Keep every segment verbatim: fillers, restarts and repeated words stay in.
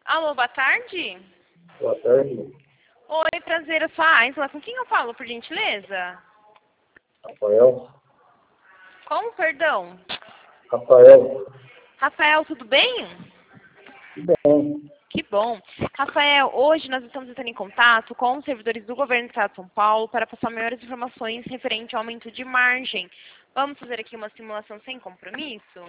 Alô, boa tarde. Boa tarde. Oi, prazer, eu sou a Aisla. Com quem eu falo, por gentileza? Rafael. Como, perdão? Rafael. Rafael, tudo bem? Tudo bem. Que bom. Rafael, hoje nós estamos entrando em contato com os servidores do Governo do Estado de São Paulo para passar maiores informações referente ao aumento de margem. Vamos fazer aqui uma simulação sem compromisso?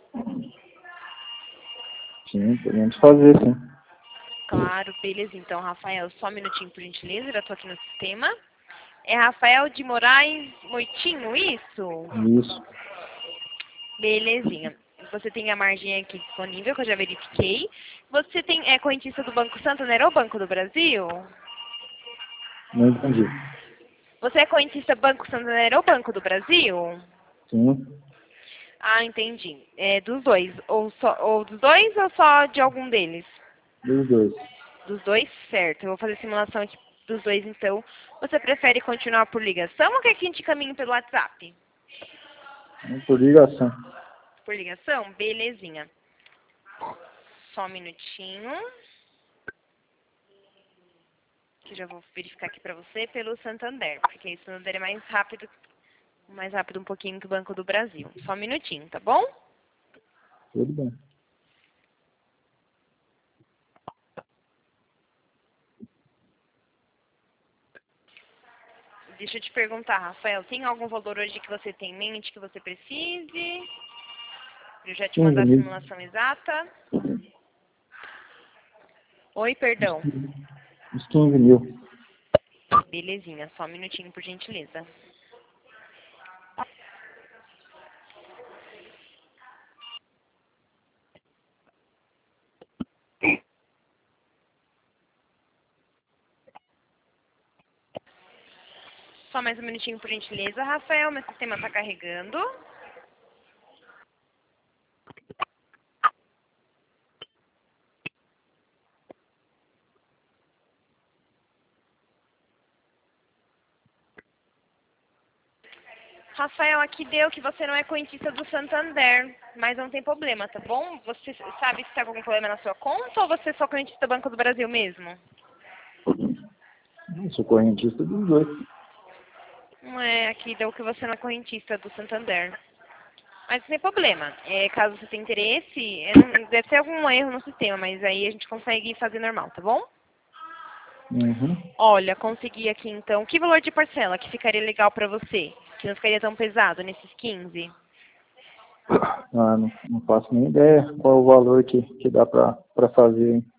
Sim, podemos fazer, sim. Claro, beleza. Então, Rafael, só um minutinho, por gentileza, já estou aqui no sistema. É Rafael de Moraes Moitinho, isso? Isso. Belezinha. Você tem a margem aqui disponível, que eu já verifiquei. Você tem, é correntista do Banco Santander ou Banco do Brasil? Não entendi. Você é correntista Banco Santander ou Banco do Brasil? Sim. Ah, entendi. É dos dois. Ou, só, ou dos dois ou só de algum deles? Dos dois. Dos dois, certo. Eu vou fazer simulação aqui dos dois, então. Você prefere continuar por ligação ou quer que a gente caminhe pelo WhatsApp? Por ligação. Por ligação? Belezinha. Só um minutinho. Que já vou verificar aqui pra você pelo Santander. Porque o Santander é mais rápido, mais rápido um pouquinho que o Banco do Brasil. Só um minutinho, tá bom? Tudo bem. Deixa eu te perguntar, Rafael, tem algum valor hoje que você tem em mente que você precise? Eu já te mandar a quinze mil. simulação exata. Oi, perdão. Uns quinze mil. Belezinha, só um minutinho, por gentileza. Só mais um minutinho, por gentileza, Rafael. Meu sistema está carregando. Rafael, aqui deu que você não é correntista do Santander, mas não tem problema, tá bom? Você sabe se está com algum problema na sua conta ou você é só correntista do Banco do Brasil mesmo? Eu sou correntista dos dois. Não é, aqui deu que você não é correntista do Santander. Mas não tem problema. É, caso você tenha interesse, é, não- deve ter algum erro no sistema, mas aí a gente consegue fazer normal, tá bom? Uhum. Olha, consegui aqui então. Que valor de parcela que ficaria legal pra você? Que não ficaria tão pesado nesses quinze? Ah, não, não faço nem ideia qual o valor que, que dá pra, pra fazer, hein?